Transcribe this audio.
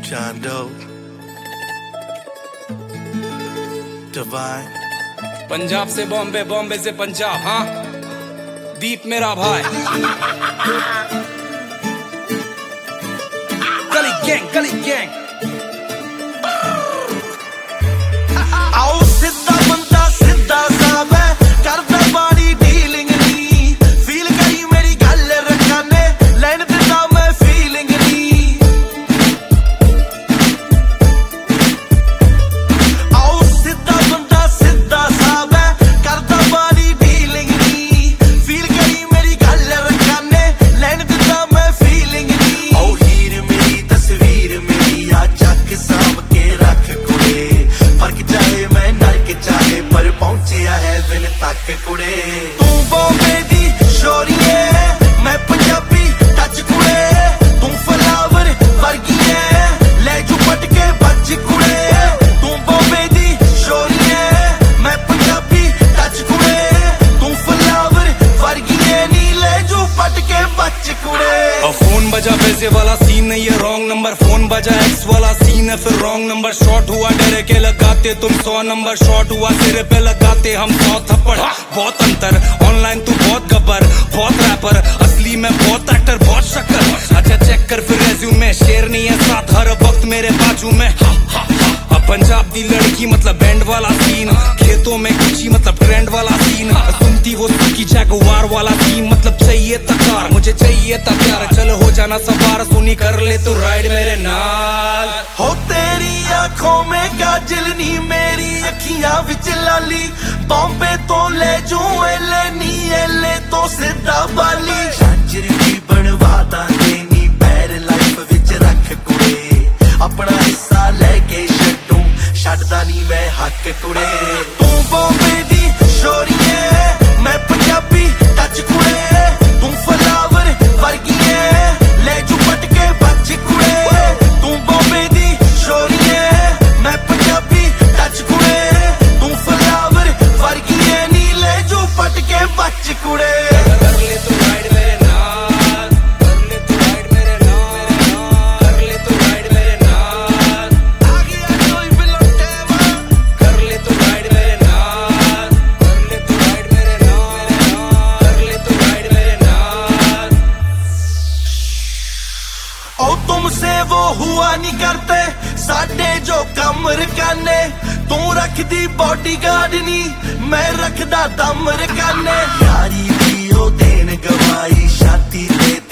Chando Divine Punjab से बॉम्बे, बॉम्बे से पंजाब, हाँ दीप मेरा भाई। गली गैंग आओ सिद्धा बंदा सिद्धा साहब है करदा बाड़ी डीलिंग नी फील करी मेरी गल रखाने लैन दिता मैं फीलिंग नी आओ सिद्धा बंदा सिद्धा साहब है करदा बाड़ी डीलिंग नी फील करी मेरी गल रखाने लैन दिता मैं फीलिंग नी आओ हीर मेरी तस्वीर मेरी आ जग साम के रख कुड़े फर्क चाहे मैं नरक चाहे पर पहुंचिया है दिल तक कुड़े तू बॉम्बे दी शोरीए मैं पंजाबी टच कुड़े तू फ्लावर वर्गी है ले जू पट के बच कुड़े तू बॉम्बे दी शोरीए मैं पंजाबी टच कुड़े तू फ्लावर वर्गी है नी ले जू पट के बच कुड़े। फोन बजा पैसे वाला सीन नहीं है, रॉन्ग नंबर। फोन बजा एक्स वाला सीन है, फिर रॉन्ग नंबर। शॉट हुआ डरे के लगाते तुम 100 नंबर, शॉट हुआ सिरे पे लगाते हम 100 थप्पड़। बहुत अंतर, ऑनलाइन तू बहुत गब्बर, बहुत रैपर, असली में बहुत एक्टर, बहुत शक्कर। अच्छा चेक कर फिर रेज्यूमे, शेर नहीं है साथ हर वक्त मेरे बाजू में। अब पंजाब दी लड़की मतलब बैंड वाला सीन, खेतों में गुची मतलब ट्रेंड वाला सीन, सुनती वो की जैगुआर वाला थीम मतलब चाहिए तकार, मुझे चाहिए था प्यार। चलो हो जाना सवार, सुनी कर ले तू राइड मेरे नाल। हो तेरी आंखों में काजल नी मेरी अखियां विच लाली, बॉम्बे तो ले जू एले नी एले तो सिद्धा बाली। झांझरी भी बनवा दांगे नी पैर लाइफ विच रख कुड़े, अपना हिस्सा लेके छड्डू छड्डदा नी मैं हक कुड़े। तू बॉम्बे दी शोरीए मैं पंजाबी टच कुड़े तू फ्लावर वर्गी है ले जू पट के बच कुड़े। तू बॉम्बे दी शोरीए मैं पंजाबी टच कुड़े तू फ्लावर वर्गी है नी ले जू पट के बच कुड़े। कर ले तू राइड मेरे नाल, कर ले तू राइड मेरे नाल, कर ले तू राइड मेरे नाल, आ गया कोई बिलोटेवा। कर ले तू राइड मेरे नाल, कर ले तू राइड मेरे नाल, कर ले तू राइड मेरे नाल। ओ तुमसे वो हुआ नहीं करते साडे जो कम रकाने, तू रखदी बॉडीगार्ड नी मैं रखदा दम रकाने। यारी दी ओ देन गवाई शादी ते